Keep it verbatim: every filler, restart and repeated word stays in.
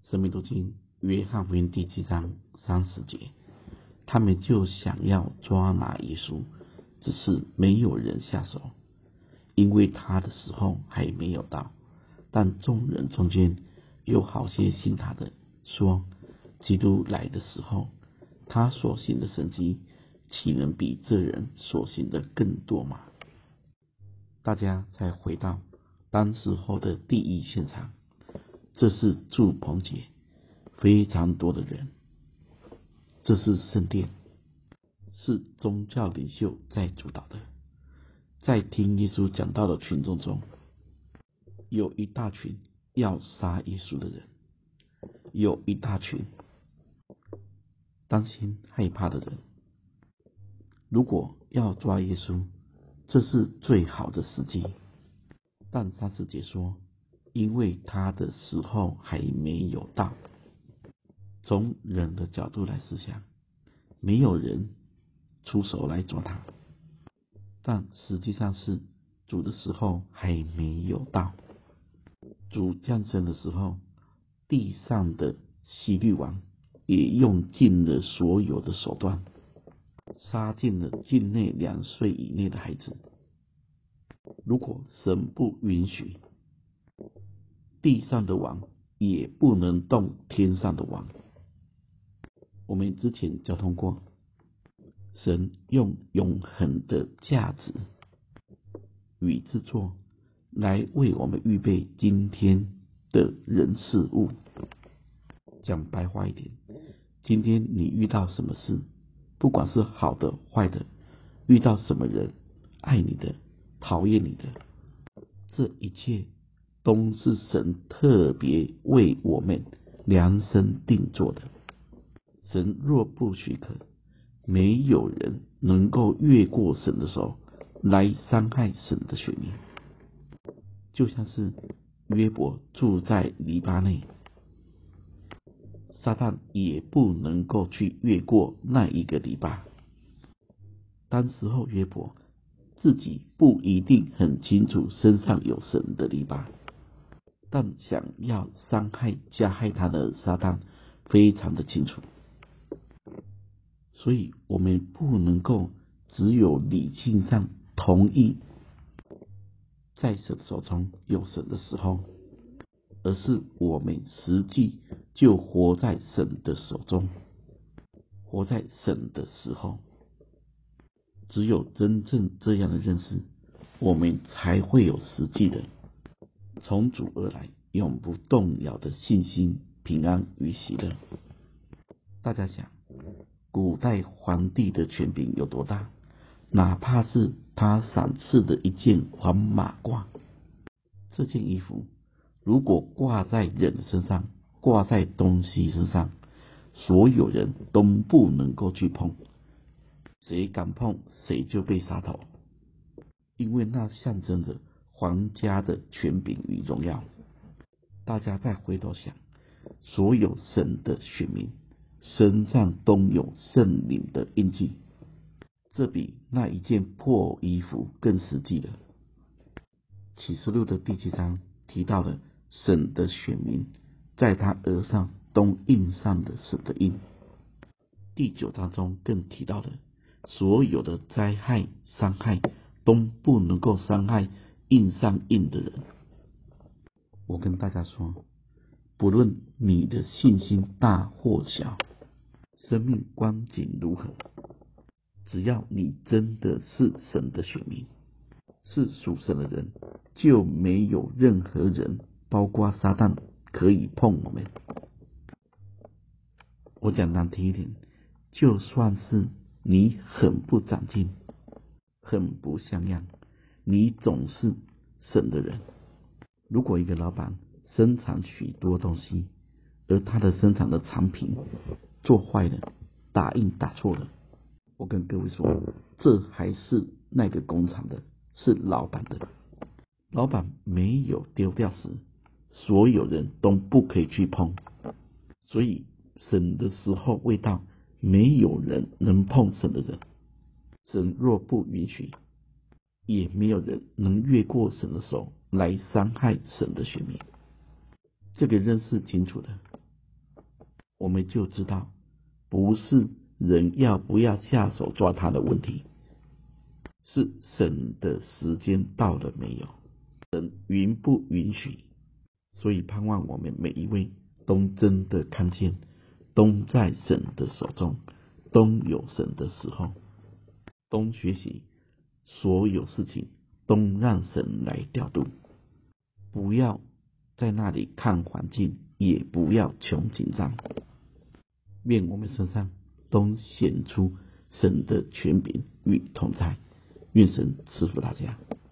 生命读经约翰福音第七章三十节，他们就想要抓拿耶稣，只是没有人下手，因为他的时候还没有到。但众人中间有好些信他的，说基督来的时候，他所行的神迹，岂能比这人所行的更多吗？大家再回到当时候的第一现场，这是祝棚节，非常多的人，这是圣殿，是宗教领袖在主导的。在听耶稣讲道的群众中，有一大群要杀耶稣的人，有一大群担心害怕的人。如果要抓耶稣，这是最好的时机。但三十节说，因为他的时候还没有到。从人的角度来思想，没有人出手来抓他，但实际上是主的时候还没有到。主降生的时候，地上的希律王也用尽了所有的手段，杀尽了境内两岁以内的孩子。如果神不允许，地上的王也不能动天上的王。我们之前交通过，神用永恒的价值与制作来为我们预备今天的人事物。讲白话一点，今天你遇到什么事，不管是好的坏的，遇到什么人，爱你的讨厌你的，这一切都是神特别为我们量身定做的。神若不许可，没有人能够越过神的手来伤害神的选民。就像是约伯住在篱笆内，撒旦也不能够去越过那一个篱笆。当时候约伯自己不一定很清楚身上有神的篱笆，但想要伤害加害他的撒旦非常的清楚。所以我们不能够只有理性上同意在神手中有神的时候，而是我们实际就活在神的手中，活在神的时候。只有真正这样的认识，我们才会有实际的从主而来永不动摇的信心、平安与喜乐。大家想，古代皇帝的权柄有多大？哪怕是他赏赐的一件黄马褂，这件衣服如果挂在人身上，挂在东西身上，所有人都不能够去碰，谁敢碰谁就被杀头，因为那象征着皇家的权柄与荣耀。大家再回头想，所有神的选民身上都有圣灵的印记，这比那一件破衣服更实际了。启示录的第七章提到了神的选民在他额上都印上了神的印。第九章中更提到了所有的灾害伤害都不能够伤害印上印的人。我跟大家说，不论你的信心大或小，生命光景如何，只要你真的是神的选民，是属神的人，就没有任何人，包括撒旦，可以碰我们。我讲难听一点，就算是你很不长进，很不像样，你总是神的人。如果一个老板生产许多东西，而他的生产的产品做坏了，打印打错了，我跟各位说，这还是那个工厂的，是老板的。老板没有丢掉时，所有人都不可以去碰。所以神的时候未到，没有人能碰神的人。神若不允许，也没有人能越过神的手来伤害神的选民。这个认识清楚的， 我们就知道，不是人要不要下手抓他的问题，是神的时间到了没有，神允不允许。所以盼望我们每一位都真的看见，都在神的手中，都有神的时候，都学习所有事情都让神来调度，不要在那里看环境，也不要穷紧张。愿我们身上都显出神的权柄与同在，愿神赐福大家。